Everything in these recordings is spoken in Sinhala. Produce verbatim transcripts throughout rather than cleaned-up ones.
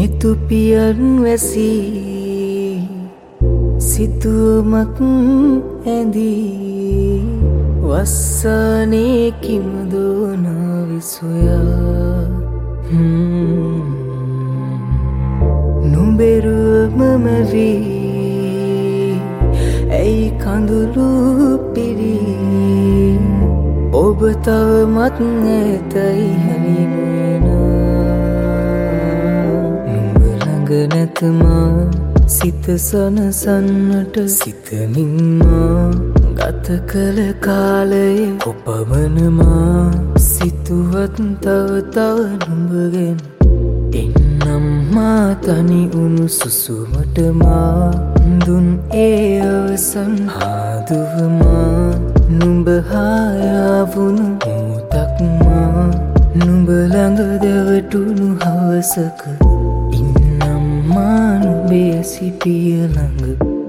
නිතුපියන් වැසී සිතුවමක් ඇඳී වස්සානේ කිමුදෝන විසොයා නුඹෙරුවමම වී ඇයි කඳුළු පිරී ඔබ තවමත් ඇතයි හැලිනොයනා නුඹ ළඟ නැතමා සිත සනසන්නට සිතමින්මා ගත කළ කාලය කොපමණමා සිතුවත් තව තව නුඹගෙන එන්නම් මා තනි උණු සුසුමටමා දුන් ඒ අවසන් හාදුවමා නුඹ හායාවුණු මොහොතක්මා නුඹ ළඟ දැවටුණු හවසක ඉන්නම් මා නුඹේ සිපිය ළඟ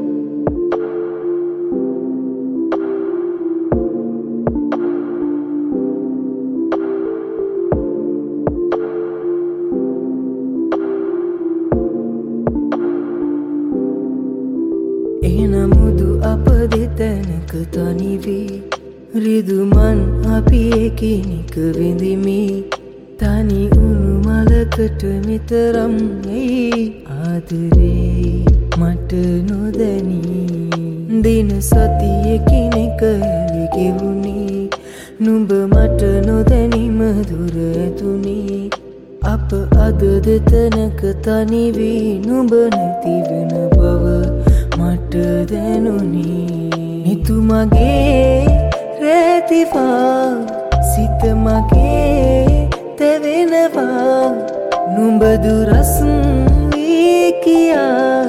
එනමුදු අප දෙතැනක තනිවී රිදුමන් අපි එකිනෙක විඳිමි තනි උණු මලකට මෙතරම් ඇයි ආදරේ මට නොදැනී දින සති එකිනෙක ඇලි ගෙවුණි නුඹ මට නොදැනීම දුර ඇතුණි අප අද දෙතැනක තනිවී නුඹ නැති වෙන බව මට දැනුනි නිතු මගේ රැතිවා සිත මගේ තැවෙනවා නුඹ දුරස් වී කියා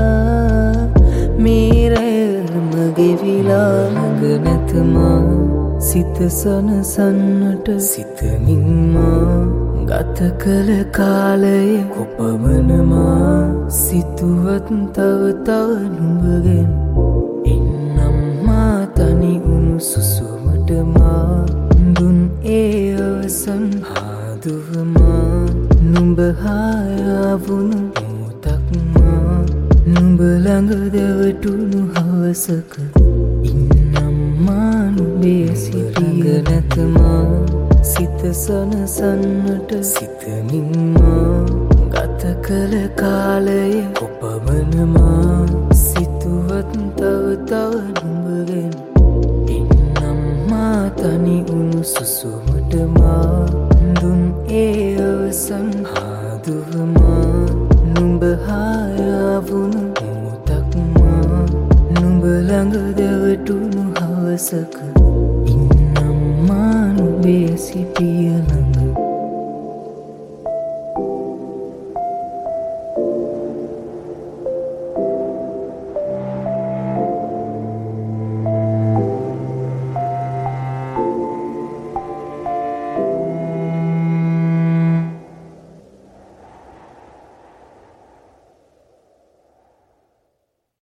මේ රැල්ම ගෙවිලා ළඟ නැතමා සිත සනසන්නට සිතමින්මා ගත කළ කාලය කොපමණමා සිතුවත් තව තව නුඹගෙන එන්නම් මා තනි උණු සුසුමටමා දුන් ඒ අවසන් හාදුවමා නුඹ හායාවුණු මොහොතක්මා නුඹ ළඟ දැවටුණු හවසක ඉන්නම් මා නුඹේ සිපිය නැතමා සිත සනසන්නට සිතමින්මා ගත කළ කාලය කොපමණමා සිතුවත් තව තව නුඹගෙන එන්නම් මා තනි උණු සුසුමටමා දුන් ඒ අවසන් හාදුවමා නුඹ හායාවුණු මොහොතක්මා නුඹ ළඟ දැවටුණු හවසක ඉන්නම් මා නුඹේ සිපිය ළඟ